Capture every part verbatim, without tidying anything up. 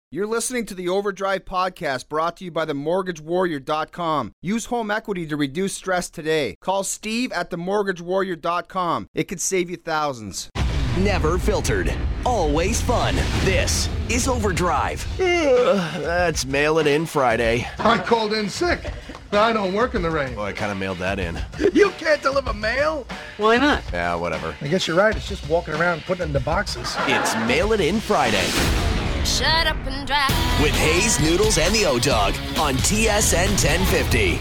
You're listening to the Overdrive podcast brought to you by the mortgage warrior dot com. Use home equity to reduce stress today. Call Steve at the mortgage warrior dot com. It could save you thousands. Never filtered. Always fun. This is Overdrive. Ugh, that's Mail It In Friday. I called in sick. I don't work in the rain. Well, I kind of mailed that in. You can't deliver mail? Why not? Yeah, whatever. I guess you're right. It's just walking around putting it into boxes. It's Mail It In Friday. Shut up and drive. With Hayes, Noodles, and the O-Dog on T S N ten fifty.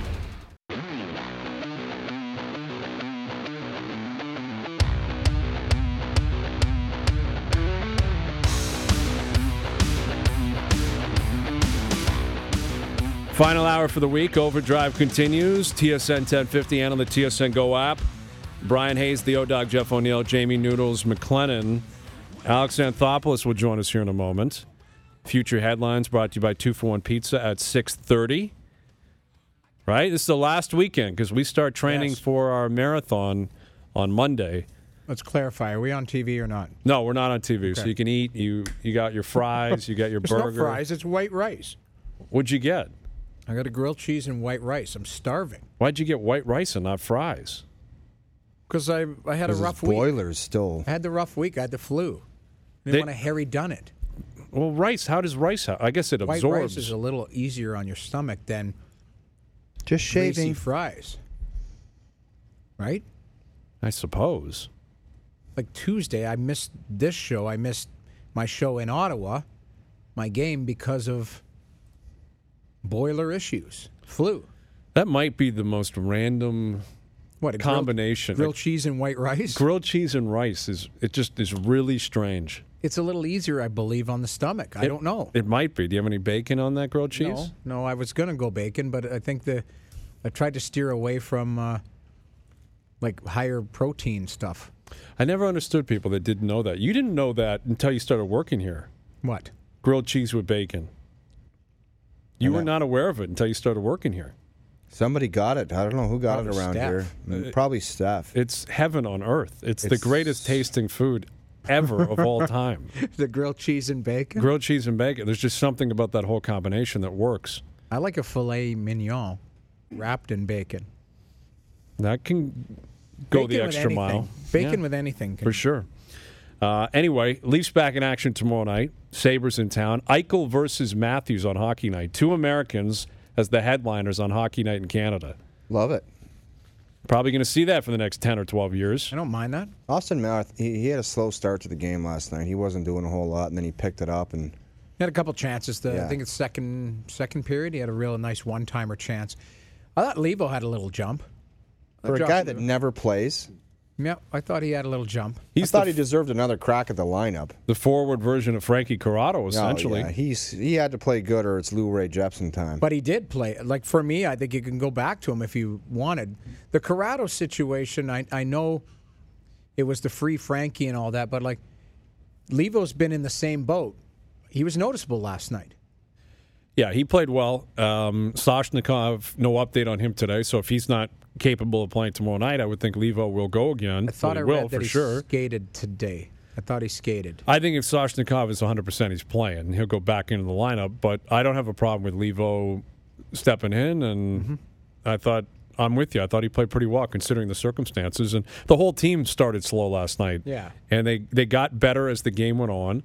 Final hour for the week. Overdrive continues. T S N ten fifty and on the T S N Go app. Brian Hayes, the O-Dog, Jeff O'Neill, Jamie Noodles, McLennan. Alex Anthopoulos will join us here in a moment. Future headlines brought to you by two for one Pizza at six thirty. Right? This is the last weekend because we start training Yes. for our marathon on Monday. Let's clarify. Are we on T V or not? No, we're not on T V, Okay. so you can eat. You you got your fries, you got your It's burger. no fries. It's white rice. What'd you get? I got a grilled cheese and white rice. I'm starving Why'd you get white rice and not fries? because I I had a This is rough week. boilers still. I had the rough week. I had the flu. I They- didn't want to Harry done it. Well, rice, how does rice have? I guess it White absorbs. rice is a little easier on your stomach than Just greasy shaving. fries. Right? I suppose. Like Tuesday, I missed this show. I missed my show in Ottawa, my game, because of boiler issues, flu. That might be the most random What a grilled- combination. Grilled, cheese and white rice. Grilled cheese and rice is it just is really strange. It's a little easier, I believe, on the stomach. I It- don't know. It might be. Do you have any bacon on that grilled cheese? No, no, I was going to go bacon, but I think the I tried to steer away from uh, like higher protein stuff. I never understood people that didn't know that. You didn't know that until you started working here. What? Grilled cheese with bacon. You were not aware of it until you started working here. Somebody got it. I don't know who got Probably it around Steph. here. Mm, Probably Steph. It's heaven on earth. It's, the It's- greatest tasting food ever of all time. The grilled cheese and bacon? Grilled cheese and bacon. There's just something about that whole combination that works. I like a filet mignon wrapped in bacon. That can go Bacon the with extra anything. mile. Bacon Yeah. with anything. Can, For sure. Uh, anyway, Leafs back in action tomorrow night. Sabres in town. Eichel versus Matthews on Hockey Night. Two Americans as the headliners on Hockey Night in Canada. Love it. Probably going to see that for the next ten or twelve years. I don't mind that. Austin Mouth, he, he had a slow start to the game last night. He wasn't doing a whole lot, and then he picked it up. And He had a couple chances. The, I Yeah. think it's second second period. He had a real nice one timer chance. I thought Levo had a little jump. for a Josh- guy that never plays, Yeah, I thought he had a little jump. He's I thought the, he deserved another crack at the lineup. the forward version of Frankie Corrado, essentially. Oh, yeah. He's he had to play good, or it's Lou Ray Jepsen time. But he did play. Like, for me, I think you can go back to him if you wanted. The Corrado situation, I, I know it was the free Frankie and all that, but, like, Levo's been in the same boat. He was noticeable last night. Yeah, he played well. Um, Soshnikov, no update on him today, so if he's not capable of playing tomorrow night, I would think Levo will go again. I thought Well, he I will, read that for he sure. skated today. I thought he skated. I think if Soshnikov is one hundred percent, he's playing. He'll go back into the lineup, but I don't have a problem with Levo stepping in, and Mm-hmm. I thought, I'm with you. I thought he played pretty well considering the circumstances, and the whole team started slow last night. Yeah. And they, they got better as the game went on,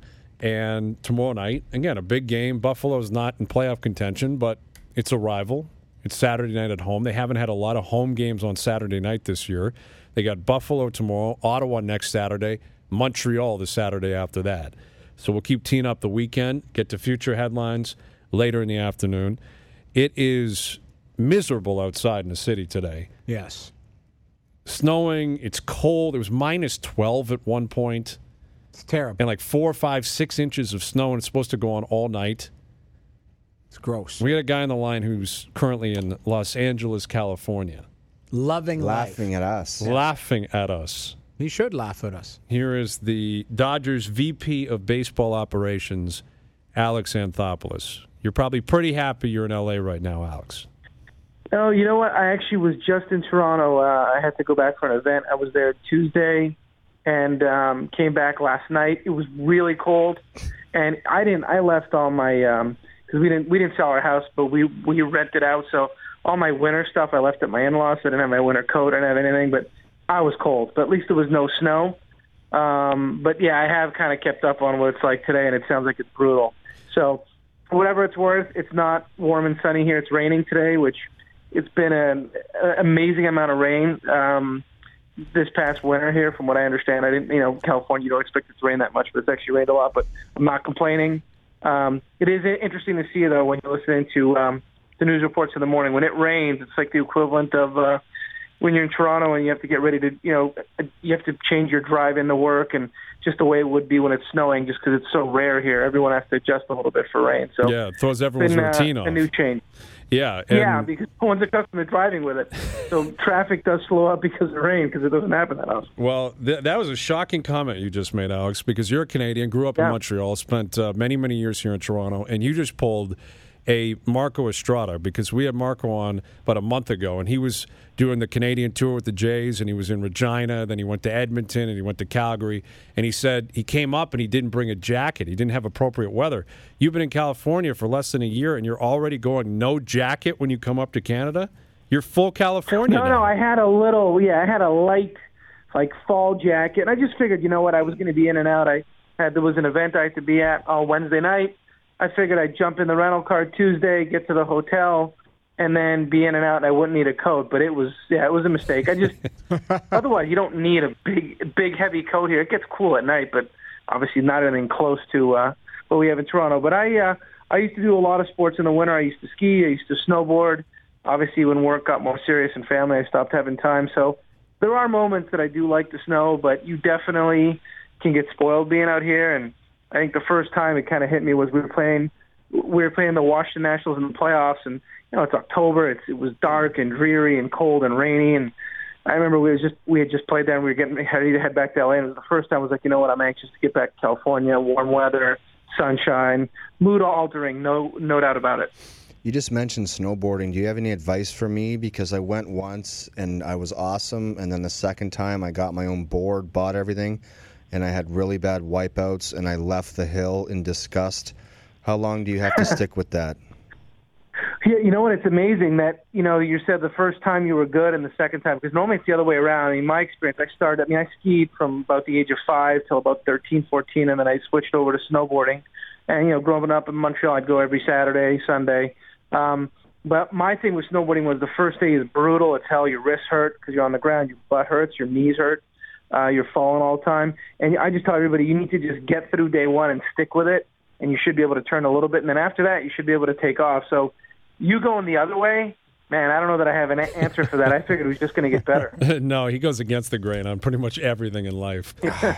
and tomorrow night, again, a big game. Buffalo's not in playoff contention, but it's a rival. It's Saturday night at home. They haven't had a lot of home games on Saturday night this year. They got Buffalo tomorrow, Ottawa next Saturday, Montreal the Saturday after that. So we'll keep teeing up the weekend, get to future headlines later in the afternoon. It is miserable outside in the city today. Yes. Snowing, it's cold. It was minus twelve at one point, It's terrible. and like four, five, six inches of snow, and it's supposed to go on all night. It's gross. We got a guy on the line who's currently in Los Angeles, California, Loving laughing life. at us. laughing at us. He should laugh at us. Here is the Dodgers V P of Baseball Operations, Alex Anthopoulos. You're probably pretty happy you're in L A right now, Alex. Oh, you know what? I actually was just in Toronto. Uh, I had to go back for an event. I was there Tuesday and um, came back last night. It was really cold. and I didn't. I left all my um 'cause we didn't we didn't sell our house, but we we rented out. So all my winter stuff I left at my in-laws. So I didn't have my winter coat. I didn't have anything, but I was cold. But at least there was no snow. Um, but yeah, I have kind of kept up on what it's like today, and it sounds like it's brutal. So for whatever it's worth, it's not warm and sunny here. It's raining today, which it's been an, an amazing amount of rain um, this past winter here, from what I understand. I didn't, you know, California, you don't expect it to rain that much, but it's actually rained a lot. But I'm not complaining. Um, it is interesting to see, though, when you're listening to um, the news reports in the morning. When it rains, it's like the equivalent of uh, when you're in Toronto and you have to get ready to, you know, you have to change your drive into work, and just the way it would be when it's snowing, just because it's so rare here. Everyone has to adjust a little bit for rain. So yeah, it throws everyone's been, routine uh, off. A new change. Yeah. And yeah, because no one's accustomed to driving with it. So traffic does slow up because of rain, because it doesn't happen that often. Well, th- that was a shocking comment you just made, Alex, because you're a Canadian, grew up yeah. in Montreal, spent uh, many, many years here in Toronto, and you just pulled a Marco Estrada, because we had Marco on about a month ago, and he was doing the Canadian tour with the Jays, and he was in Regina, then he went to Edmonton, and he went to Calgary, and he said he came up and he didn't bring a jacket. He didn't have appropriate weather. You've been in California for less than a year, and you're already going no jacket when you come up to Canada? You're full California No, now. no, I had a little, yeah, I had a light, like, fall jacket, and I just figured, you know what, I was going to be in and out. I had There was an event I had to be at on Wednesday night. I figured I'd jump in the rental car Tuesday, get to the hotel, and then be in and out, and I wouldn't need a coat. But it was, yeah, it was a mistake. I just, otherwise, you don't need a big, big, heavy coat here. It gets cool at night, but obviously not anything close to uh, what we have in Toronto. But I, uh, I used to do a lot of sports in the winter. I used to ski. I used to snowboard. Obviously, when work got more serious and family, I stopped having time. So there are moments that I do like the snow, but you definitely can get spoiled being out here. And I think the first time it kind of hit me was we were playing, we were playing the Washington Nationals in the playoffs, and you know it's October. It's it was dark and dreary and cold and rainy, and I remember we was just we had just played there, and we were getting ready to head back to L A. And it was the first time I was like, you know what, I'm anxious to get back to California, warm weather, sunshine, mood altering, no no doubt about it. You just mentioned snowboarding. Do you have any advice for me? Because I went once and I was awesome, and then the second time I got my own board, bought everything, and I had really bad wipeouts, and I left the hill in disgust. How long do you have to stick with that? Yeah, you know what? It's amazing that, you know, you said the first time you were good and the second time, because normally it's the other way around. I mean, my experience, I started, I mean, I skied from about the age of five till about thirteen, fourteen, and then I switched over to snowboarding. And, you know, growing up in Montreal, I'd go every Saturday, Sunday. Um, but my thing with snowboarding was the first day is brutal. It's hell. Your wrists hurt because you're on the ground. Your butt hurts. Your knees hurt. Uh, you're falling all the time. And I just tell everybody, you need to just get through day one and stick with it, and you should be able to turn a little bit. And then after that, you should be able to take off. So you going the other way, man, I don't know that I have an answer for that. I figured it was just going to get better. No, he goes against the grain on pretty much everything in life.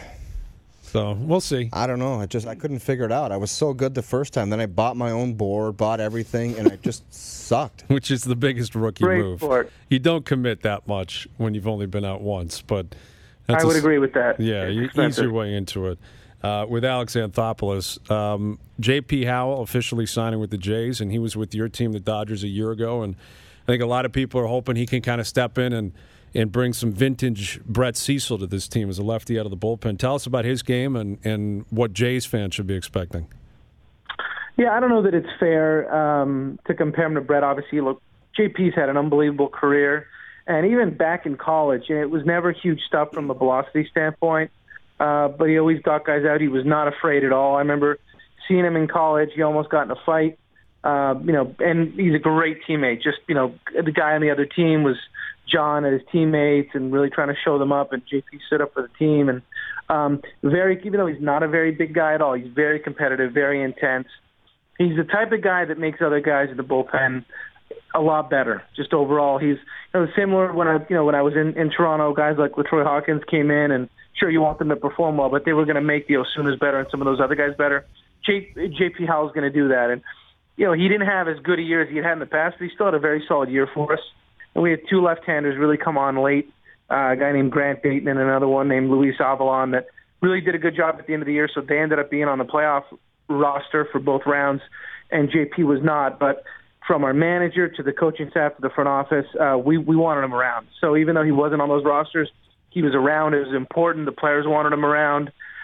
So we'll see. I don't know. I just I couldn't figure it out. I was so good the first time. Then I bought my own board, bought everything, and I just sucked. Which is the biggest rookie Great move. sport. You don't commit that much when you've only been out once, but that's I would a, agree with that. Yeah, It's you ease expensive. your way into it. Uh, with Alex Anthopoulos, um, J P Howell officially signing with the Jays, and he was with your team, the Dodgers, a year ago. And I think a lot of people are hoping he can kind of step in and, and bring some vintage Brett Cecil to this team as a lefty out of the bullpen. Tell us about his game and, and what Jays fans should be expecting. Yeah, I don't know that it's fair um, to compare him to Brett. Obviously, look, J P's had an unbelievable career. And even back in college, it was never huge stuff from a velocity standpoint. Uh, but he always got guys out. He was not afraid at all. I remember seeing him in college. He almost got in a fight. Uh, you know, and he's a great teammate. Just, you know, the guy on the other team was John and his teammates and really trying to show them up, and J P stood up for the team. And um, very, even though he's not a very big guy at all, he's very competitive, very intense. He's the type of guy that makes other guys in the bullpen a lot better. Just overall, he's you know, similar when I you know when I was in, in Toronto. Guys like LaTroy Hawkins came in, and sure you want them to perform well, but they were going to make the Osunas better and some of those other guys better. J, JP Howell's going to do that, and you know he didn't have as good a year as he had had in the past, but he still had a very solid year for us. And we had two left-handers really come on late. Uh, a guy named Grant Dayton and another one named Luis Avalon that really did a good job at the end of the year. So they ended up being on the playoff roster for both rounds, and J P was not, but from our manager to the coaching staff to the front office, uh, we, we wanted him around. So even though he wasn't on those rosters, he was around. It was important. The players wanted him around.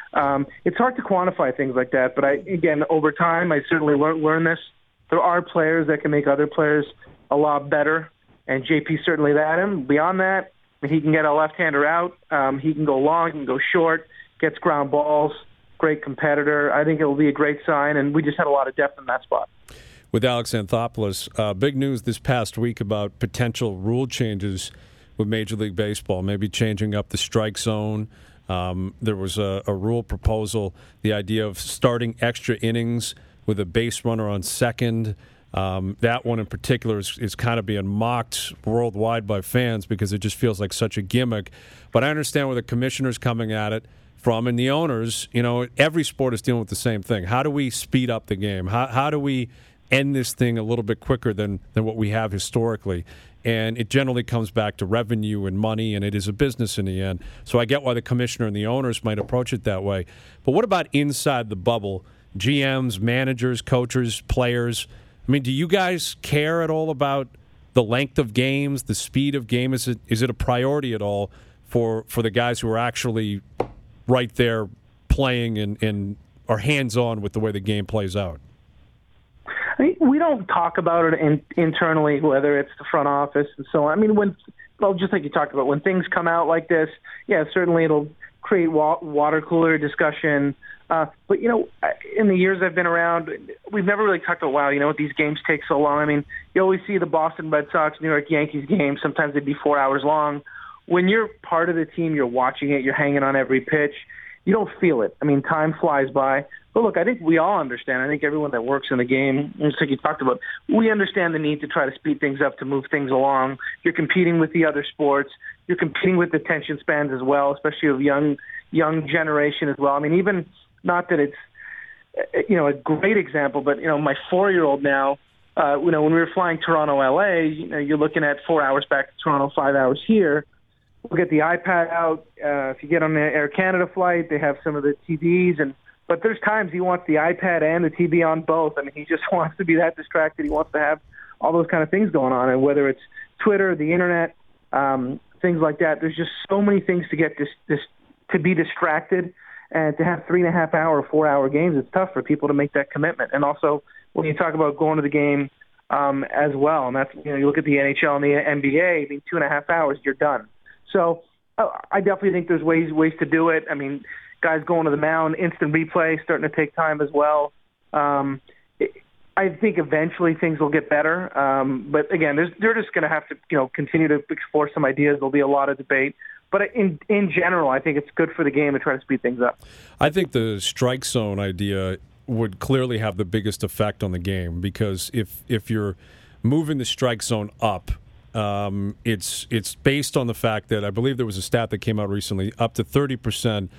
Um, it's hard to quantify things like that, but I, again, over time, I certainly learned learn this. There are players that can make other players a lot better, and J P certainly that. And beyond that, he can get a left-hander out. Um, he can go long, he can go short, gets ground balls, great competitor. I think it will be a great sign, and we just had a lot of depth in that spot. With Alex Anthopoulos, uh, big news this past week about potential rule changes with Major League Baseball, maybe changing up the strike zone. Um, there was a, a rule proposal, the idea of starting extra innings with a base runner on second. Um, that one in particular is, is kind of being mocked worldwide by fans because it just feels like such a gimmick. But I understand where the commissioner's coming at it from, and the owners. You know, every sport is dealing with the same thing. How do we speed up the game? How, how do we end this thing a little bit quicker than, than what we have historically? And it generally comes back to revenue and money, and it is a business in the end. So I get why the commissioner and the owners might approach it that way. But what about inside the bubble? G Ms, managers, coaches, players. I mean, do you guys care at all about the length of games, the speed of game? Is it is it a priority at all for, for the guys who are actually right there playing and, and are hands-on with the way the game plays out? I mean, we don't talk about it in, internally, whether it's the front office and so on. I mean, when well, just like you talked about, when things come out like this, yeah, certainly it'll create wa- water cooler discussion. Uh, but, you know, in the years I've been around, we've never really talked about, wow, you know, these games take so long. I mean, you always see the Boston Red Sox, New York Yankees games. Sometimes they'd be four hours long. When you're part of the team, you're watching it, you're hanging on every pitch, you don't feel it. I mean, time flies by. But look, I think we all understand. I think everyone that works in the game, just like you talked about, we understand the need to try to speed things up, to move things along. You're competing with the other sports. You're competing with the attention spans as well, especially of young young generation as well. I mean, even not that it's, you know, a great example, but, you know, my four-year-old now, uh, you know, when we were flying Toronto, L A, you know, you're looking at four hours back to Toronto, five hours here. We'll get the iPad out. Uh, if you get on the Air Canada flight, they have some of the T Vs, and but there's times he wants the iPad and the T V on both. I mean, he just wants to be that distracted. He wants to have all those kind of things going on, and whether it's Twitter, the internet, um, things like that. There's just so many things to get this, this to be distracted, and to have three and a half hour, four hour games. It's tough for people to make that commitment. And also, when you talk about going to the game um, as well, and that's, you know, you look at the N H L and the N B A. I mean, two and a half hours, you're done. So uh, I definitely think there's ways ways to do it. I mean, guys going to the mound, instant replay, starting to take time as well. Um, it, I think eventually things will get better. Um, but again, there's, they're just going to have to, you know, continue to explore some ideas. There'll be a lot of debate. But in in general, I think it's good for the game to try to speed things up. I think the strike zone idea would clearly have the biggest effect on the game, because if if you're moving the strike zone up, Um, it's it's based on the fact that I believe there was a stat that came out recently, up to thirty percent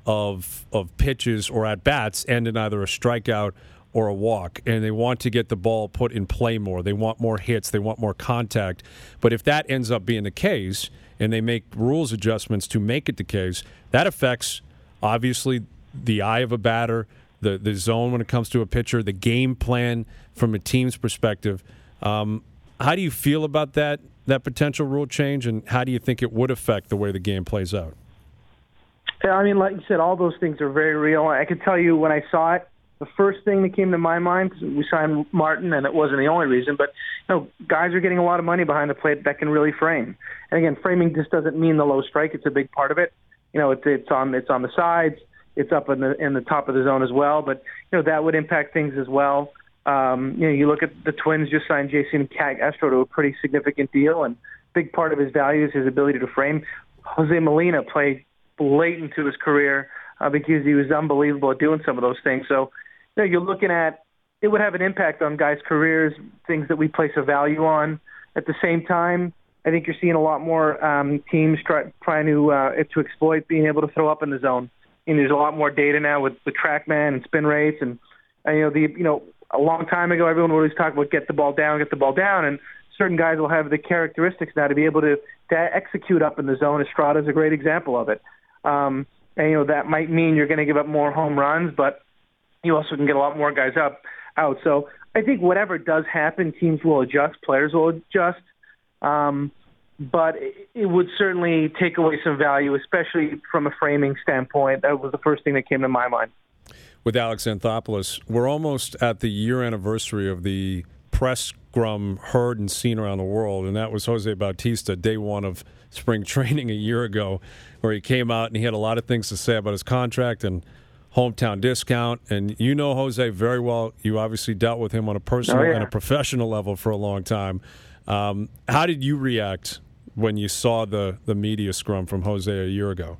of of pitches or at-bats end in either a strikeout or a walk, and they want to get the ball put in play more. They want more hits. They want more contact. But if that ends up being the case, and they make rules adjustments to make it the case, that affects, obviously, the eye of a batter, the, the zone when it comes to a pitcher, the game plan from a team's perspective. Um How do you feel about that that potential rule change, and how do you think it would affect the way the game plays out? Yeah, I mean, like you said, all those things are very real. I can tell you when I saw it, the first thing that came to my mind, we signed Martin, and it wasn't the only reason, but you know, guys are getting a lot of money behind the plate that can really frame. And again, framing just doesn't mean the low strike; it's a big part of it. You know, it's it's on it's on the sides, it's up in the in the top of the zone as well. But you know, that would impact things as well. Um, you know, you look at the Twins just signed Jason Castro to a pretty significant deal, and big part of his value is his ability to frame. Jose Molina played late into his career uh, because he was unbelievable at doing some of those things. So, you know, you're looking at, it would have an impact on guys' careers, things that we place a value on. At the same time, I think you're seeing a lot more um, teams try, trying to uh, to exploit being able to throw up in the zone. And there's a lot more data now with the TrackMan and spin rates, and, and you know the you know. A long time ago, everyone would always talk about get the ball down, get the ball down, and certain guys will have the characteristics now to be able to, to execute up in the zone. Estrada is a great example of it. Um, and, you know, that might mean you're going to give up more home runs, but you also can get a lot more guys up out. So I think whatever does happen, teams will adjust, players will adjust. Um, but it, it would certainly take away some value, especially from a framing standpoint. That was the first thing that came to my mind. With Alex Anthopoulos, we're almost at the year anniversary of the press scrum heard and seen around the world, and that was Jose Bautista, day one of spring training a year ago, where he came out and he had a lot of things to say about his contract and hometown discount. And you know Jose very well. You obviously dealt with him on a personal oh, yeah. and a professional level for a long time. Um, how did you react when you saw the, the media scrum from Jose a year ago?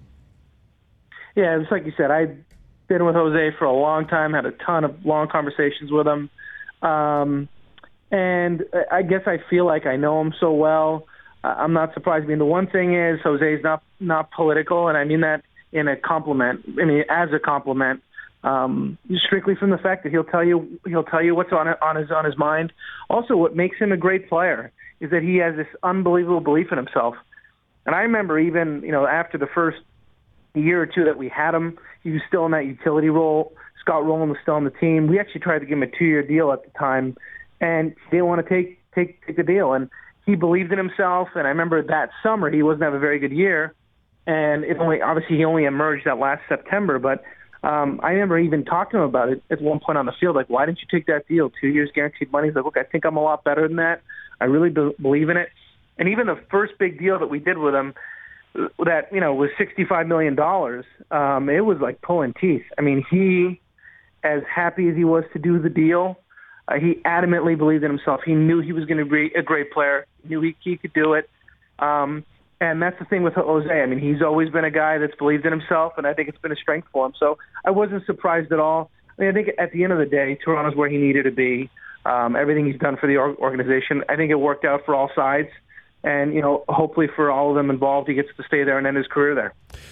Yeah, it was like you said, I'd been with Jose for a long time, had a ton of long conversations with him. Um, and I guess I feel like I know him so well. I'm not surprised. I mean, the one thing is Jose's not, not political, and I mean that in a compliment. I mean, as a compliment, um, strictly from the fact that he'll tell you he'll tell you what's on on his on his mind. Also, what makes him a great player is that he has this unbelievable belief in himself. And I remember even you know after the first year or two that we had him, he was still in that utility role. Scott Rowland was still on the team. We actually tried to give him a two-year deal at the time, and he didn't want to take take take the deal. And he believed in himself. And I remember that summer he wasn't having a very good year, and it only obviously he only emerged that last September. But um, I remember even talking to him about it at one point on the field, like, why didn't you take that deal? Two years guaranteed money. He's like, look, I think I'm a lot better than that. I really be- believe in it. And even the first big deal that we did with him, that, you know, was sixty-five million dollars, um, it was like pulling teeth. I mean, he, as happy as he was to do the deal, uh, he adamantly believed in himself. He knew he was going to be a great player. He knew he, he could do it. Um, and that's the thing with Jose. I mean, he's always been a guy that's believed in himself, and I think it's been a strength for him. So I wasn't surprised at all. I mean, I think at the end of the day, Toronto's where he needed to be. Um, everything he's done for the organization, I think it worked out for all sides. And, you know, hopefully for all of them involved, he gets to stay there and end his career there.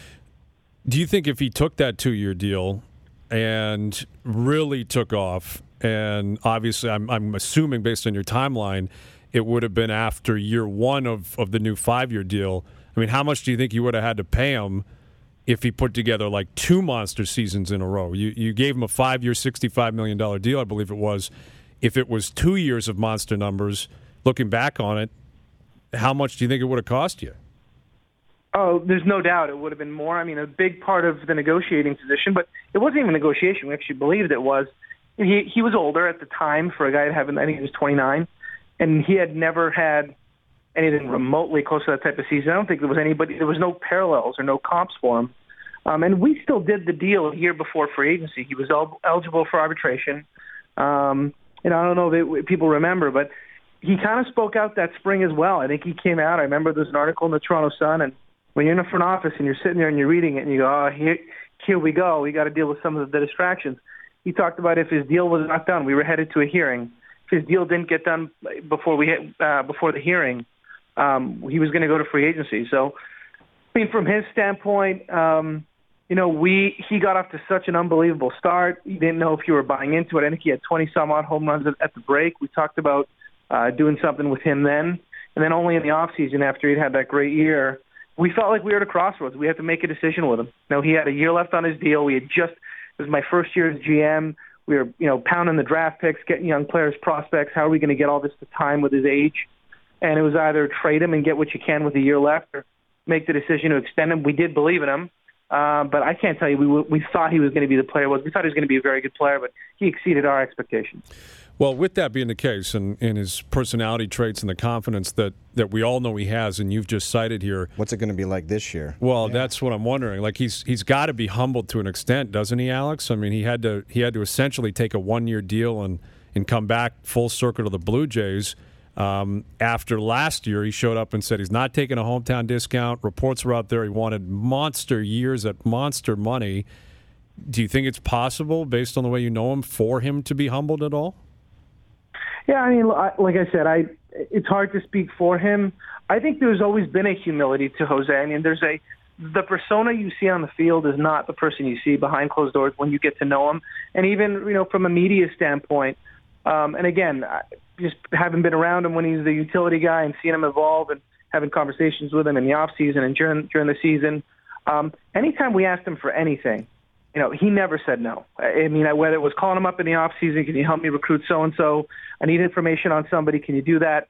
Do you think if he took that two-year deal and really took off, and obviously I'm, I'm assuming based on your timeline, it would have been after year one of, of the new five-year deal, I mean, how much do you think you would have had to pay him if he put together like two monster seasons in a row? You, you gave him a five-year, sixty-five million dollars deal, I believe it was. If it was two years of monster numbers, looking back on it, how much do you think it would have cost you? Oh, there's no doubt it would have been more. I mean, a big part of the negotiating position, but it wasn't even a negotiation. We actually believed it was. He he was older at the time for a guy to have, I think he was twenty-nine, and he had never had anything remotely close to that type of season. I don't think there was anybody, there was no parallels or no comps for him. Um, and we still did the deal a year before free agency. He was el- eligible for arbitration. Um, and I don't know if people remember, but he kind of spoke out that spring as well. I think he came out. I remember there's an article in the Toronto Sun, and when you're in the front office and you're sitting there and you're reading it and you go, oh, here, here we go. We got to deal with some of the distractions. He talked about if his deal was not done, we were headed to a hearing. If his deal didn't get done before we hit, uh, before the hearing, um, he was going to go to free agency. So, I mean, from his standpoint, um, you know, we he got off to such an unbelievable start. You didn't know if you were buying into it. I think he had twenty-some-odd home runs at, at the break. We talked about uh, doing something with him then. And then only in the offseason, after he'd had that great year, we felt like we were at a crossroads. We had to make a decision with him. You know, he had a year left on his deal. We had just, it was my first year as G M. We were, you know, pounding the draft picks, getting young players, prospects. How are we going to get all this to time with his age? And it was either trade him and get what you can with a year left, or make the decision to extend him. We did believe in him, uh, but I can't tell you we we thought he was going to be the player. We thought he was going to be a very good player, but he exceeded our expectations. Well, with that being the case, and, and his personality traits and the confidence that, that we all know he has, and you've just cited here. What's it going to be like this year? Well, yeah. That's what I'm wondering. Like he's he's got to be humbled to an extent, doesn't he, Alex? I mean, he had to he had to essentially take a one year deal and and come back full circle to the Blue Jays. Um, after last year, he showed up and said he's not taking a hometown discount. Reports were out there he wanted monster years at monster money. Do you think it's possible, based on the way you know him, for him to be humbled at all? Yeah, I mean, like I said, I it's hard to speak for him. I think there's always been a humility to Jose. I mean, there's a the persona you see on the field is not the person you see behind closed doors when you get to know him. And even, you know, from a media standpoint, um, and again, just having been around him when he's the utility guy and seeing him evolve and having conversations with him in the off season and during during the season, um, anytime we asked him for anything, you know, he never said no. I mean, whether it was calling him up in the off season, can you help me recruit so-and-so? I need information on somebody. Can you do that?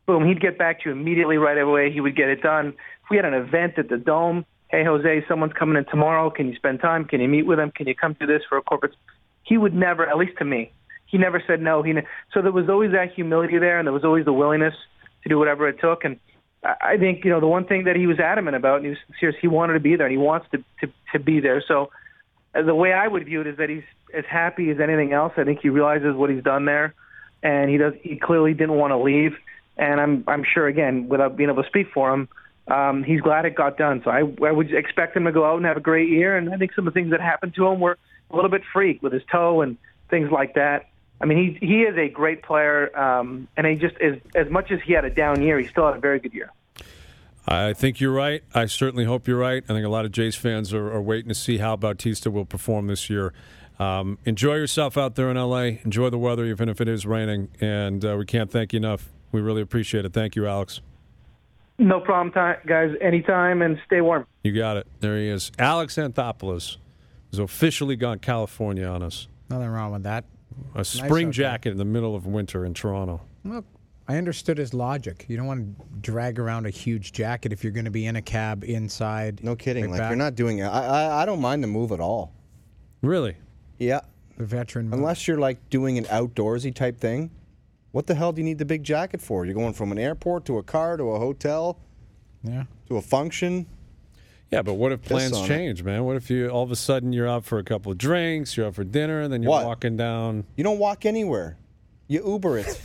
boom, he'd get back to you immediately right away. He would get it done. If we had an event at the Dome, hey, Jose, someone's coming in tomorrow. Can you spend time? Can you meet with them? Can you come do this for a corporate? He would never, at least to me, he never said no. He ne- So there was always that humility there, and there was always the willingness to do whatever it took. And I think, you know, the one thing that he was adamant about, and he was sincere, he wanted to be there, and he wants to, to, to be there. So uh, the way I would view it is that he's as happy as anything else. I think he realizes what he's done there, and he does. He clearly didn't want to leave. And I'm I'm sure, again, without being able to speak for him, um, he's glad it got done. So I, I would expect him to go out and have a great year. And I think some of the things that happened to him were a little bit freak with his toe and things like that. I mean, he he is a great player, um, and he just as as much as he had a down year, he still had a very good year. I think you're right. I certainly hope you're right. I think a lot of Jays fans are, are waiting to see how Bautista will perform this year. Um, enjoy yourself out there in L A. Enjoy the weather, even if it is raining. And uh, we can't thank you enough. We really appreciate it. Thank you, Alex. No problem, t- guys. Anytime, and stay warm. You got it. There he is. Alex Anthopoulos has officially gone California on us. Nothing wrong with that. A spring nice jacket in the middle of winter in Toronto. Look, I understood his logic. You don't want to drag around a huge jacket if you're going to be in a cab inside. No kidding. right Like back. you're not doing it. I, I I don't mind the move at all. Really? Yeah. The veteran move. Unless you're like doing an outdoorsy type thing. What the hell do you need the big jacket for? You're going from an airport to a car to a hotel Yeah. to a function. Yeah, but what if plans on it. change, man? What if you all of a sudden you're out for a couple of drinks, you're out for dinner, and then you're What? walking down? You don't walk anywhere. You Uber it.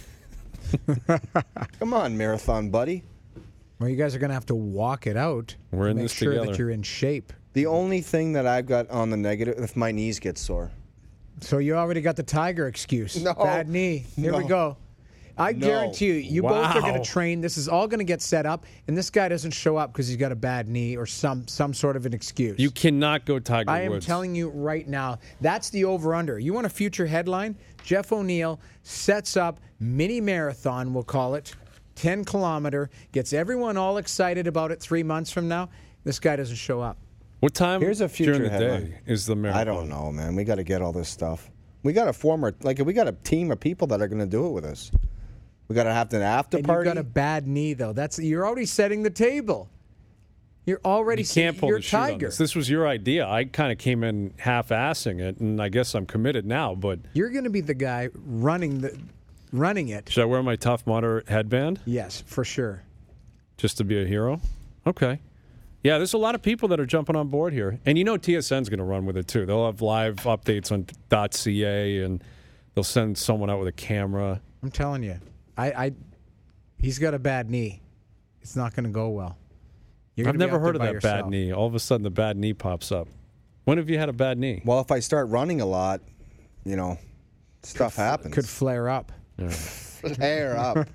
Come on, marathon buddy. Well, you guys are going to have to walk it out. We're to in make this sure together. that you're in shape. The only thing that I've got on the negative, if my knees get sore. So you already got the Tiger excuse. No. Bad knee. Here we No. go. I No. guarantee you, you both are going Wow. to train. This is all going to get set up, and this guy doesn't show up because he's got a bad knee or some some sort of an excuse. You cannot go Tiger I am Woods. telling you right now, that's the over-under. You want a future headline? Jeff O'Neill sets up mini marathon, we'll call it, ten kilometer, gets everyone all excited about it three months from now. This guy doesn't show up. What time Here's a future during the headline. day is the marathon? I don't know, man. We got to get all this stuff. We got to form our, like, we got a team of people that are going to do it with us. We got to have an after And party. you've got a bad knee, though. That's you're already setting the table. You're already You can't pull you're the shoot on Tiger. this. This was your idea. I kind of came in half-assing it, and I guess I'm committed now. But You're going to be the guy running the running it. should I wear my Tough Mudder headband Yes, for sure. just to be a hero? Okay. Yeah, there's a lot of people that are jumping on board here. And you know T S N's going to run with it, too. They'll have live updates on .ca, and they'll send someone out with a camera. I'm telling you, I, I he's got a bad knee. It's not going to go well. You're I've gonna be never out heard of there that by bad yourself. knee. All of a sudden, the bad knee pops up. When have you had a bad knee? Well, if I start running a lot, you know, stuff happens. Could flare up. flare up.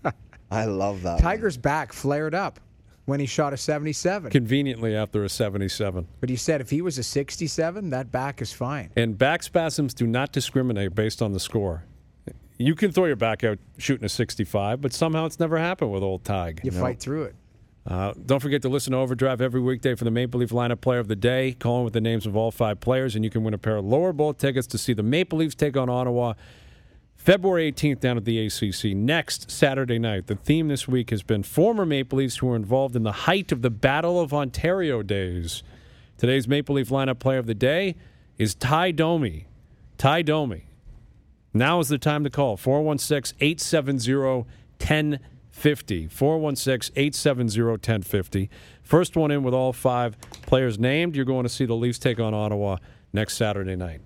I love that. Tiger's back flared up when he shot a seventy-seven. Conveniently after a seventy-seven. But he said if he was a sixty-seven, that back is fine. And back spasms do not discriminate based on the score. You can throw your back out shooting a sixty-five, but somehow it's never happened with old Tig. You fight through it. Uh, don't forget to listen to Overdrive every weekday for the Maple Leaf lineup player of the day. Call in with the names of all five players, and you can win a pair of lower bowl tickets to see the Maple Leafs take on Ottawa February eighteenth down at the A C C. Next Saturday night, the theme this week has been former Maple Leafs who were involved in the height of the Battle of Ontario days. Today's Maple Leaf lineup player of the day is Ty Domi. Ty Domi. Now is the time to call. four one six, eight seven zero, one zero five zero. four one six, eight seven zero, one zero five zero. First one in with all five players named. You're going to see the Leafs take on Ottawa next Saturday night.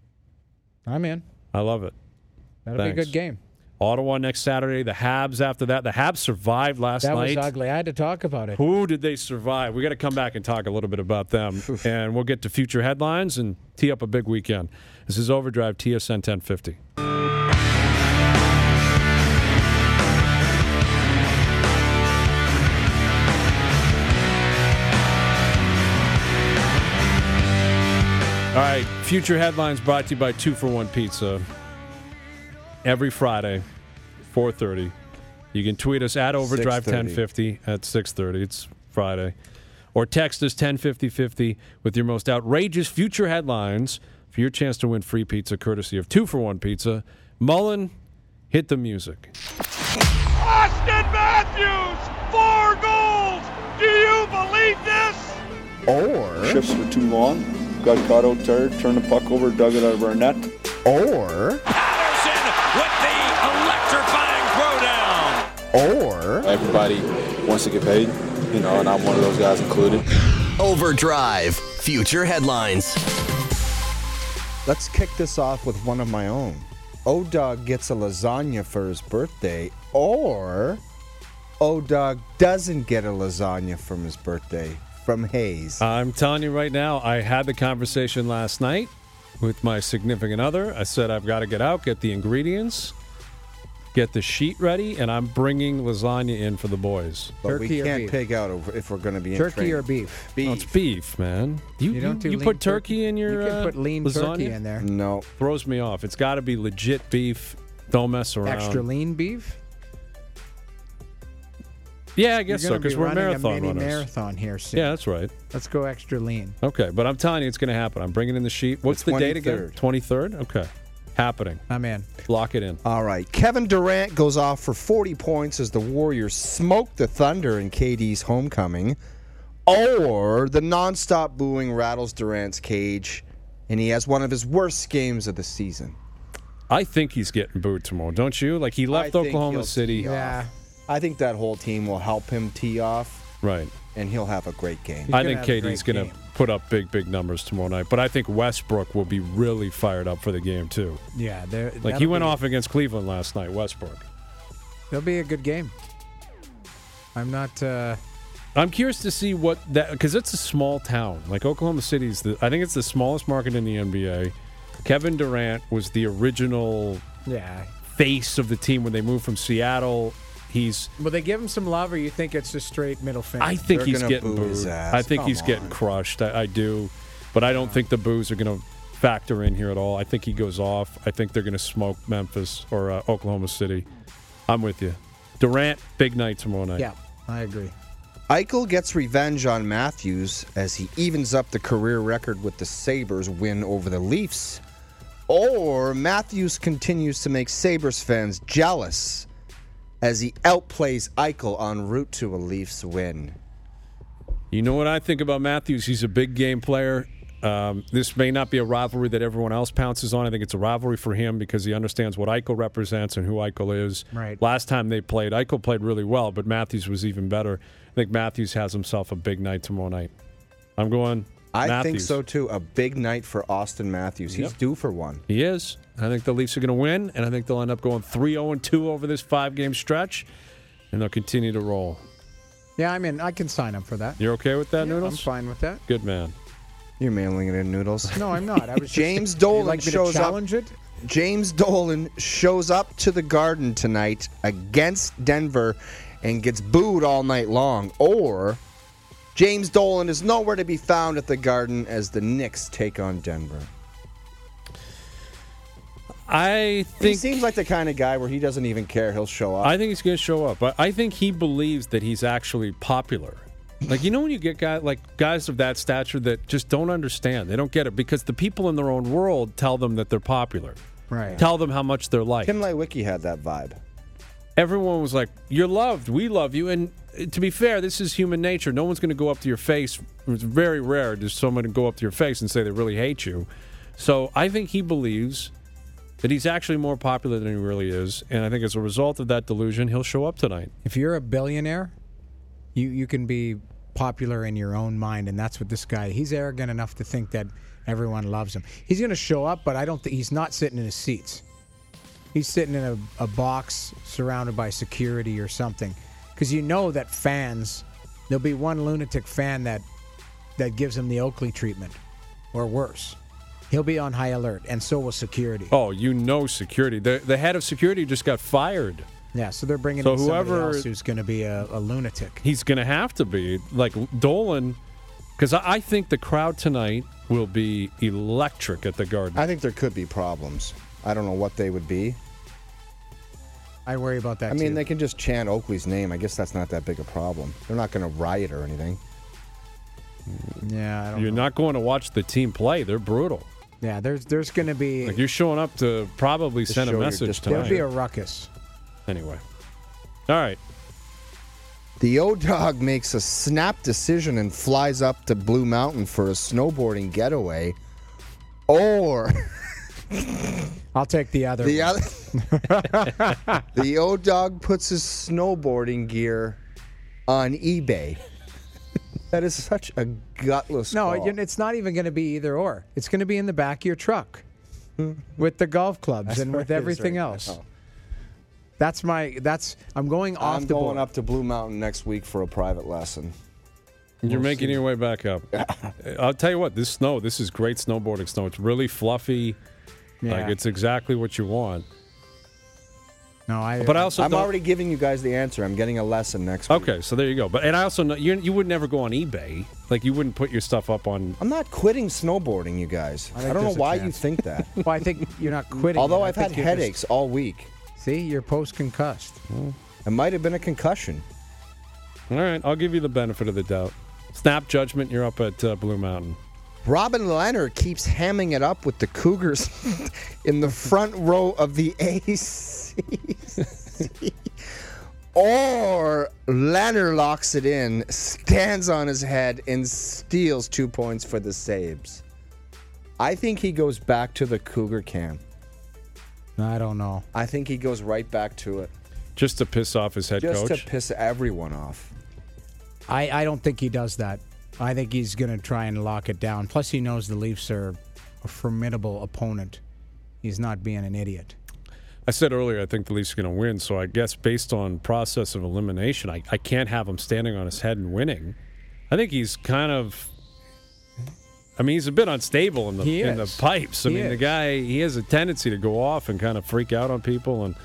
I'm in. I love it. That'll Thanks. be a good game. Ottawa next Saturday. The Habs after that. The Habs survived last That night. was ugly. I had to talk about it. Who did they survive? We got to come back and talk a little bit about them. And we'll get to future headlines and tee up a big weekend. This is Overdrive, T S N ten fifty. All right, future headlines brought to you by Two for One Pizza. Every Friday, four thirty. You can tweet us at Overdrive ten fifty at six thirty. It's Friday. Or text us ten fifty fifty with your most outrageous future headlines for your chance to win free pizza courtesy of Two for One Pizza. Mullen, hit the music. Austin Matthews, four goals. Do you believe this? Or shifts for too long, got caught out there, turned the puck over, dug it out of our net. Or Patterson with the electrifying throwdown. Or everybody wants to get paid, you know, and I'm one of those guys included. Overdrive. Future headlines. Let's kick this off with one of my own. O-Dog gets a lasagna for his birthday, or O-Dog doesn't get a lasagna from his birthday from Hayes. I'm telling you right now, I had the conversation last night with my significant other. I said I've got to get out, get the ingredients, get the sheet ready, and I'm bringing lasagna in for the boys. But Turkey we or can't beef? pig out if we're going to be in Turkey training. or beef? Beef. Oh, it's beef, man. You, You don't do you lean put turkey, turkey? in your You can uh, put lean lasagna? turkey in there. No. Throws me off. It's got to be legit beef. Don't mess around. Extra lean beef? Yeah, I guess You're so, gonna be because we're running marathon a mini runners. marathon here soon. Yeah, that's right. Let's go extra lean. Okay, but I'm telling you, it's going to happen. I'm bringing in the sheet. What's The the date again? twenty-third. twenty-third? Okay. Happening. I'm in. Lock it in. All right. Kevin Durant goes off for forty points as the Warriors smoke the Thunder in K D's homecoming. Or the nonstop booing rattles Durant's cage, and he has one of his worst games of the season. I think he's getting booed tomorrow, don't you? Like, he left I think Oklahoma he'll City. tee off. Yeah. I think that whole team will help him tee off, Right. and he'll have a great game. He's I gonna think have a K D's great going to game. put up big, big numbers tomorrow night. But I think Westbrook will be really fired up for the game, too. Yeah. There, Like, that'll he went be- off against Cleveland last night, Westbrook. It'll be a good game. I'm not. Uh, I'm curious to see what that, because it's a small town. Like, Oklahoma City's, the, I think it's the smallest market in the N B A. Kevin Durant was the original yeah. face of the team when they moved from Seattle. He's, Will they give him some love, or you think it's just straight middle finger? I think They're he's gonna getting boo booed. his ass. I think Come he's getting on. crushed. I, I do, but I don't think the boos are going to factor in here at all. I think he goes off. I think they're going to smoke Memphis or uh, Oklahoma City. I'm with you. Durant, big night tomorrow night. Yeah, I agree. Eichel gets revenge on Matthews as he evens up the career record with the Sabres win over the Leafs. Or Matthews continues to make Sabres fans jealous as he outplays Eichel en route to a Leafs win. You know what I think about Matthews? He's a big game player. Um, this may not be a rivalry that everyone else pounces on. I think it's a rivalry for him because he understands what Eichel represents and who Eichel is. Right. Last time they played, Eichel played really well, but Matthews was even better. I think Matthews has himself a big night tomorrow night. I'm going I Matthews. think so too. A big night for Austin Matthews. He's Yep. due for one. He is. I think the Leafs are going to win, and I think they'll end up going three oh two over this five-game stretch, and they'll continue to roll. Yeah, I mean, I can sign up for that. You're okay with that, Yeah, Noodles? I'm fine with that. Good man. You're mailing it in, Noodles. No, I'm not. I was James just, Dolan you'd like me shows to up. challenge it. James Dolan shows up to the Garden tonight against Denver and gets booed all night long. Or James Dolan is nowhere to be found at the Garden as the Knicks take on Denver. I He think seems like the kind of guy where he doesn't even care. He'll show up. I think he's going to show up. But I think he believes that he's actually popular. Like, you know when you get guys like guys of that stature that just don't understand. They don't get it because the people in their own world tell them that they're popular. Right. Tell them how much they're liked. Tim Lewicki had that vibe. Everyone was like, "You're loved. We love you." And uh, to be fair, this is human nature. No one's going to go up to your face. It's very rare to someone to go up to your face and say they really hate you. So I think he believes that he's actually more popular than he really is. And I think as a result of that delusion, he'll show up tonight. If you're a billionaire, you you can be popular in your own mind, and that's what this guy. He's arrogant enough to think that everyone loves him. He's going to show up, but I don't think he's not sitting in his seats. He's sitting in a, a box surrounded by security or something, because you know that fans, there'll be one lunatic fan that that gives him the Oakley treatment, or worse. He'll be on high alert, and so will security. Oh, you know security. The, the head of security just got fired. Yeah, so they're bringing So in somebody whoever- else who's going to be a, a lunatic. He's going to have to be. Like Dolan, because I, I think the crowd tonight will be electric at the Garden. I think there could be problems. I don't know what they would be. I worry about that I mean, too. they can just chant Oakley's name. I guess that's not that big a problem. They're not going to riot or anything. Yeah, I don't You're know. not going to watch the team play. They're brutal. Yeah, there's there's going to be Like you're showing up to probably To send a show your message disdain. tonight. there'll be a ruckus. Anyway, All right. The O-Dog makes a snap decision and flies up to Blue Mountain for a snowboarding getaway. Or I'll take the other. The other. The O-Dog puts his snowboarding gear on eBay. That is such a gutless No, call. it's not even going to be either or. It's going to be in the back of your truck with the golf clubs That's and where with it is everything right else. now. That's my. That's. I'm going off I'm the going board. up to Blue Mountain next week for a private lesson. You're We'll making see. your way back up. I'll tell you what, this snow, this is great snowboarding snow. It's really fluffy. Yeah. Like, it's exactly what you want. No, I. But I also I'm don't- already giving you guys the answer. I'm getting a lesson next week. Okay, so there you go. But and I also know you you would never go on eBay. Like, you wouldn't put your stuff up on. I'm not quitting snowboarding, you guys. I I, think don't know there's a why you chance. think that. Well, I think you're not quitting. Although it. I I've had think you're just- headaches all week. see, you're post-concussed. It might have been a concussion. All right, I'll give you the benefit of the doubt. Snap judgment, you're up at uh, Blue Mountain. Robin Leonard keeps hamming it up with the Cougars in the front row of the A C C. Or Leonard locks it in, stands on his head, and steals two points for the Sabres. I think he goes back to the Cougar camp. I don't know. I think he goes right back to it. Just to piss off his head Just coach. to piss everyone off. I, I don't think he does that. I think he's going to try and lock it down. Plus, he knows the Leafs are a formidable opponent. He's not being an idiot. I said earlier I think the Leafs are going to win, so I guess based on process of elimination, I, I can't have him standing on his head and winning. I think he's kind of... I mean, he's a bit unstable in the He in the is. pipes. I He mean, the is. guy, he has a tendency to go off and kind of freak out on people, and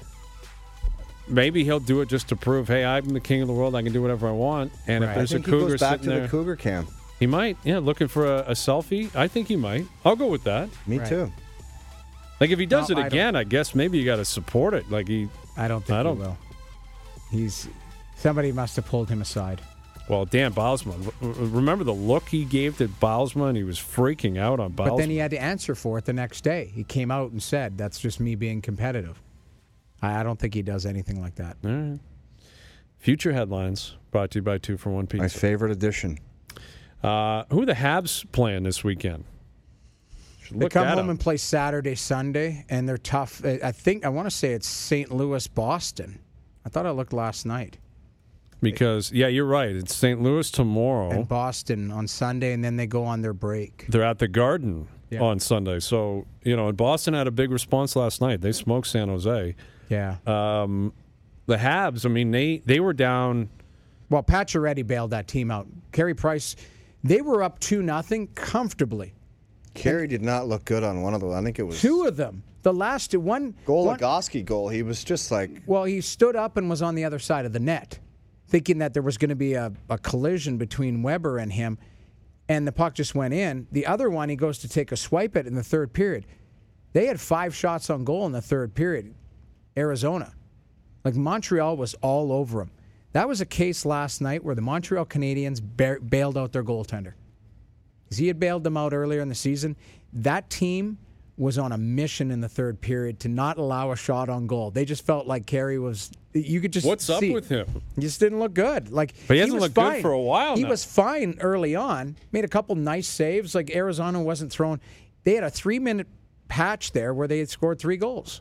maybe he'll do it just to prove, hey, I'm the king of the world. I can do whatever I want. And Right. if I there's a think he cougar goes back sitting to there, the Cougar camp. he might. Yeah, looking for a, a selfie. I think he might. I'll go with that. Me Right. too. Like if he does No, it I don't- again, I guess maybe you got to support it. Like he, I don't think I don't- he will. He's somebody must have pulled him aside. well, Dan Bylsma. r- r- Remember the look he gave to Bylsma, and he was freaking out on Bylsma. But then he had to answer for it the next day. He came out and said, "That's just me being competitive." I, I don't think he does anything like that. All right. Future headlines brought to you by Two for One My Pizza. favorite edition. Uh, who are the Habs playing this weekend? Should They look come at home 'em. and play Saturday, Sunday, and they're tough. I I think I want to say it's Saint Louis, Boston. I thought I looked last night. Because yeah, you're right. It's Saint Louis tomorrow. And Boston on Sunday, and then they go on their break. They're at the Garden Yeah. on Sunday. So you know, and Boston had a big response last night. They smoked San Jose. Yeah. Um, the Habs. I mean, they they were down. Well, Pacioretty bailed that team out. Carey Price, they were up two nothing comfortably. Kerry did not look good on one of them. I think it was Two of them. The last one. one Goligoski goal. He was just like well, he stood up and was on the other side of the net, thinking that there was going to be a, a collision between Weber and him, and the puck just went in. The other one, he goes to take a swipe at in the third period. They had five shots on goal in the third period, Arizona. Like, Montreal was all over him. That was a case last night where the Montreal Canadiens ba- bailed out their goaltender. Because he had bailed them out earlier in the season. That team was on a mission in the third period to not allow a shot on goal. They just felt like Carey was... You could just What's up see it. with him? He just didn't look good. Like, But he hasn't was looked good fine. for a while He now. was fine early on. Made a couple nice saves. Like, Arizona wasn't throwing... They had a three-minute patch there where they had scored three goals.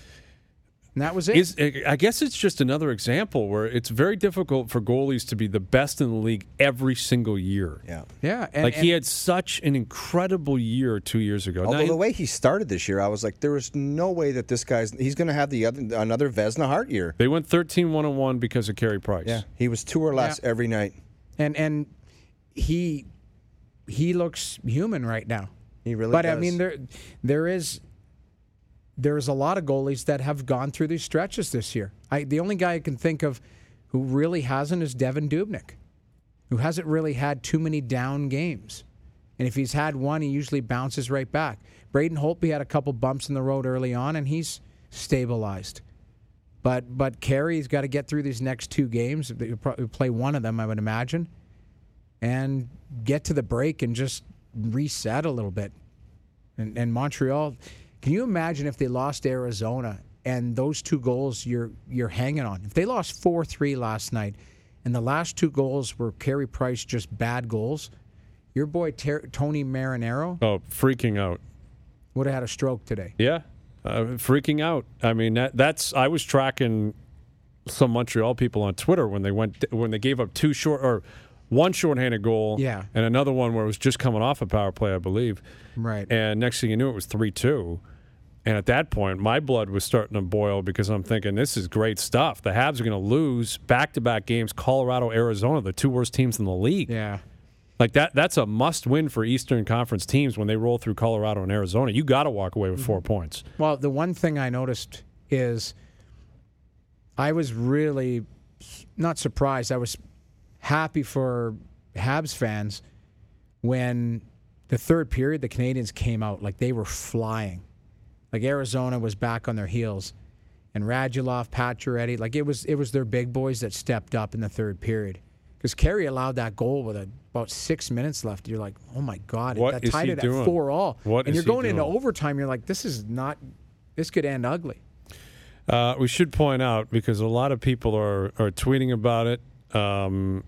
And that was it. Is I guess it's just another example where it's very difficult for goalies to be the best in the league every single year. yeah. yeah. And, like he and- had such an incredible year two years ago. Although Now, the way he started this year, I was like, there was no way that this guy's he's going to have the other another Vezina Hart year. they went thirteen one one because of Carey Price. Yeah, he was two or less Yeah. every night. And and he he looks human right now. He really But does. I mean there there is there's a lot of goalies that have gone through these stretches this year. I the only guy I can think of who really hasn't is Devin Dubnyk, who hasn't really had too many down games. And if he's had one, he usually bounces right back. Braden Holtby had a couple bumps in the road early on, and he's stabilized. But but Carey's got to get through these next two games. He'll probably play one of them, I would imagine, and get to the break and just reset a little bit. And, and Montreal, can you imagine if they lost Arizona and those two goals you're you're hanging on. If they lost four three last night, and the last two goals were Carey Price just bad goals, your boy Ter- Tony Marinaro Oh, freaking out. would have had a stroke today. Yeah, uh, freaking out. I mean, that, that's. I was tracking some Montreal people on Twitter when they went when they gave up two short or one shorthanded goal, Yeah. and another one where it was just coming off a power play, I believe. Right. And next thing you knew, it was three two. And at that point, my blood was starting to boil because I'm thinking, this is great stuff. The Habs are going to lose back-to-back games, Colorado, Arizona, the two worst teams in the league. Yeah. Like that that's a must-win for Eastern Conference teams when they roll through Colorado and Arizona. You got to walk away with four points. Well, the one thing I noticed is I was really not surprised. I was happy for Habs fans when the third period, the Canadians came out like they were flying. Like Arizona was back on their heels, and Radulov, Pacioretty, like it was it was their big boys that stepped up in the third period. Because Carey allowed that goal with a, about six minutes left. You're like, oh my God, What that is tied he it doing? at four all. What and is you're he going into doing? overtime. You're like, this is not. This could end ugly. Uh, we should point out, because a lot of people are, are tweeting about it, um,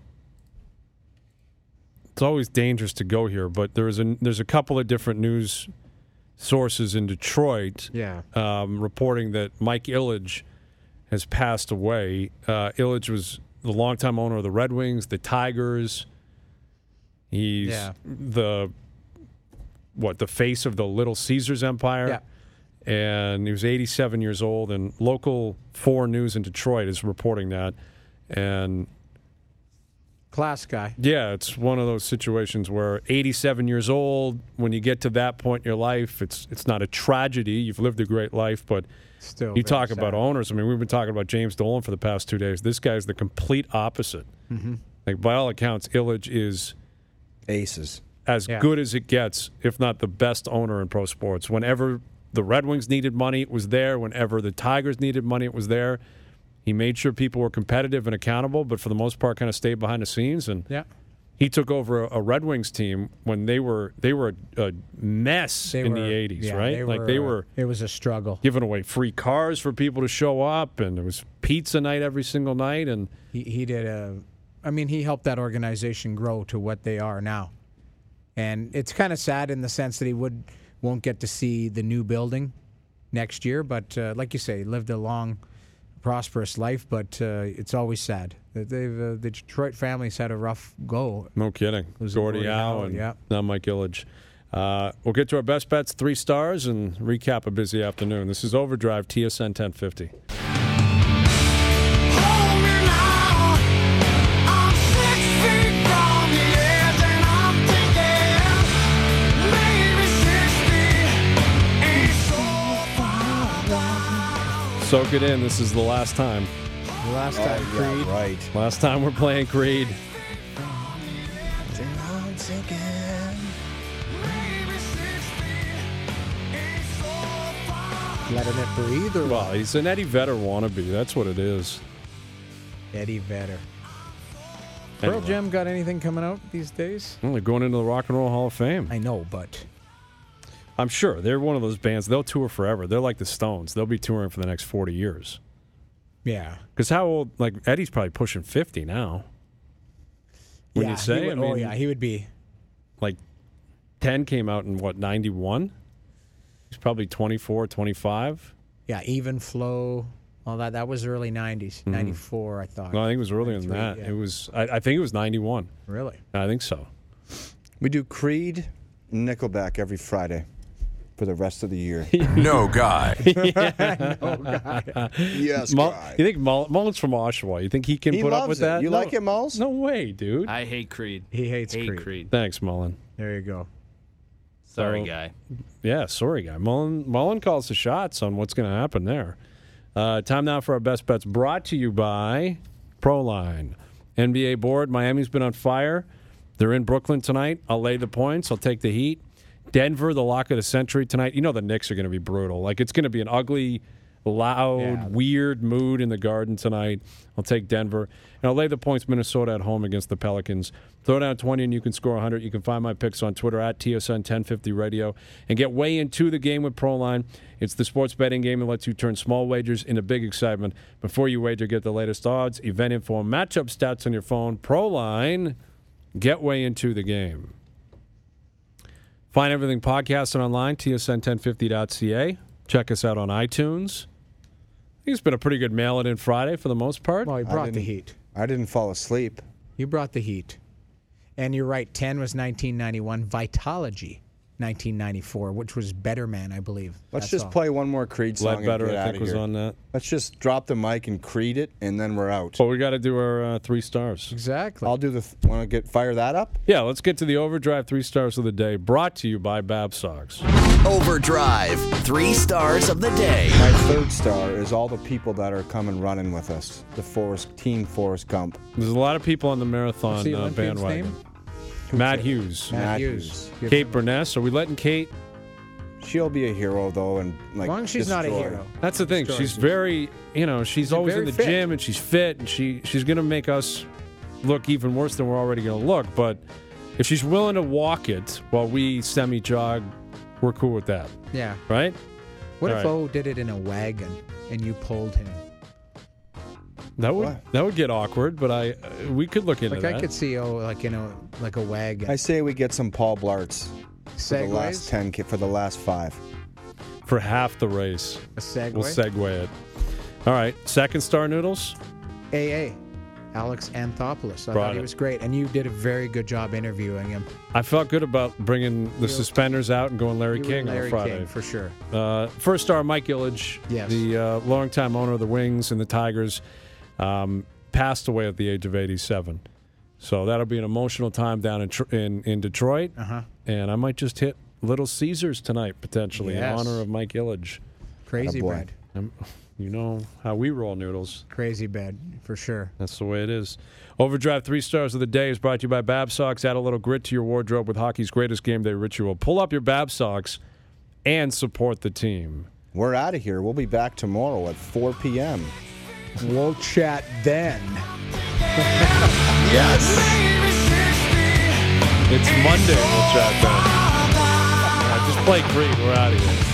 it's always dangerous to go here, but there's a, there's a couple of different news sources in Detroit Yeah. um, reporting that Mike Ilitch has passed away. Uh, Ilitch was the longtime owner of the Red Wings, the Tigers. He's Yeah. the what the face of the Little Caesars empire. Yeah. And he was eighty-seven years old. And local four News in Detroit is reporting that. And Class guy. yeah, it's one of those situations where eighty-seven years old, when you get to that point in your life, it's it's not a tragedy. You've lived a great life, but Still you very talk sad. about owners. I mean, we've been talking about James Dolan for the past two days. This guy's the complete opposite. Mm-hmm. Like, by all accounts, Ilitch is Aces. as Yeah. good as it gets, if not the best owner in pro sports. Whenever the Red Wings needed money, it was there. Whenever the Tigers needed money, it was there. He made sure people were competitive and accountable, but for the most part, kind of stayed behind the scenes. And Yeah. he took over a, a Red Wings team when they were they were a, a mess They in were- the eighties, yeah, right? They like were, they uh, were It was a struggle. giving away free cars for people to show up, and there was pizza night every single night. And He he did a. I mean, he helped that organization grow to what they are now, and it's kind of sad in the sense that he would won't get to see the new building next year. But uh, like you say, he lived a long, prosperous life. But uh, it's always sad that they've uh, the Detroit family's had a rough go. no kidding, Losing Gordie Gordie Howe Howe, and yeah. now Mike Ilitch. Uh, we'll get to our best bets, three stars, and recap a busy afternoon. This is Overdrive, T S N ten fifty. Soak it in. This is the last time. The last time, Oh, yeah, Creed. right. Last time we're playing Creed. Letting it breathe, or Well, what? he's an Eddie Vedder wannabe. That's what it is. Eddie Vedder. Pearl Anyway. Jam got anything coming out these days? Well, they're going into the Rock and Roll Hall of Fame. I know, but I'm sure they're one of those bands. They'll tour forever. They're like the Stones. They'll be touring for the next forty years. yeah. Because how old? Like Eddie's probably pushing fifty now. When yeah, you say, he would, I mean, oh yeah, he would be. like ten came out in what ninety-one. He's probably twenty-four, twenty-five. Yeah, Even Flow, all that. That was early nineties, ninety-four, I thought. Mm-hmm. No, I think it was earlier than that. yeah. It was. I, I think it was ninety-one. Really? I think so. We do Creed, Nickelback every Friday for the rest of the year. No guy. Yes, Mull- guy. you think Mull- Mullen's from Oshawa? You think he can He put up loves with it. that? You No- like it, Mulls? No way, dude. I hate Creed. He hates hate Creed. Creed. Thanks, Mullen. There you go. Sorry, So- guy. Yeah, sorry, guy. Mullen, Mullen calls the shots on what's going to happen there. Uh, time now for our best bets, brought to you by Proline. N B A board, Miami's been on fire. They're in Brooklyn tonight. I'll lay the points. I'll take the heat. Denver, the lock of the century tonight. You know the Knicks are going to be brutal. Like, it's going to be an ugly loud, Yeah. weird mood in the Garden tonight. I'll take Denver. And I'll lay the points Minnesota at home against the Pelicans. Throw down twenty and you can score one hundred. You can find my picks on Twitter at T S N ten fifty Radio. And get way into the game with ProLine. It's the sports betting game that lets you turn small wagers into big excitement. Before you wager, get the latest odds, event info, and matchup stats on your phone. ProLine, get way into the game. Find everything podcasted online, T S N ten fifty dot C A. Check us out on iTunes. I think it's been a pretty good mail-it-in Friday for the most part. Well, you I brought the didn't- heat. I didn't fall asleep. You brought the heat. And you're right, ten was nineteen ninety-one. Vitology, nineteen ninety-four, which was Better Man, I believe. Let's That's just all. play one more Creed song Ledbetter, and get I out think, of was here. on that. Let's just drop the mic and Creed it, and then we're out. But we got to do our uh, three stars. Exactly. I'll do the. Th- Want to get fire that up? Yeah, let's get to the Overdrive three stars of the day, brought to you by Bab Sox. Overdrive, three stars of the day. My third star is all the people that are coming running with us. The Forrest Team Forrest Gump. There's a lot of people on the marathon What's the uh, Olympian's bandwagon. name? Matt Hughes. Matt, Matt Hughes. Hughes. Kate Burness. Are we letting Kate? She'll be a hero though, and like As long as she's not a destroy. hero. That's the thing. Destroys She's you. very, you know, she's She's always in very the fit. gym and she's fit and she she's going to make us look even worse than we're already going to look. But if she's willing to walk it while we semi jog, we're cool with that, Yeah. right? What All if right. O did it in a wagon and you pulled him? That would What? that would get awkward, but I uh, we could look into Like that. I could see O like in a like a wagon. I say we get some Paul Blarts for the last Segways? ten, ki- for the last five. For half the race. A segue. We'll segue it. All right, second star noodles. A A. Alex Anthopoulos. I Brought thought he it. was great, and you did a very good job interviewing him. I felt good about bringing the suspenders out and going Larry You were King Larry on Friday. King, for sure. Uh, first star, Mike Ilitch, Yes. the uh, longtime owner of the Wings and the Tigers, um, passed away at the age of eighty-seven. So that'll be an emotional time down in Tr- in, in Detroit. Uh-huh. And I might just hit Little Caesars tonight, potentially, Yes. in honor of Mike Ilitch. Crazy Attaboy. bread. Um, you know how we roll noodles. Crazy bed, for sure. That's the way it is. Overdrive three stars of the day is brought to you by Bab Sox. Add a little grit to your wardrobe with hockey's greatest game day ritual. Pull up your Bab Sox and support the team. We're out of here. We'll be back tomorrow at four p.m. We'll chat then. Yes. It's Monday. We'll chat then. Uh, just play Creed. We're out of here.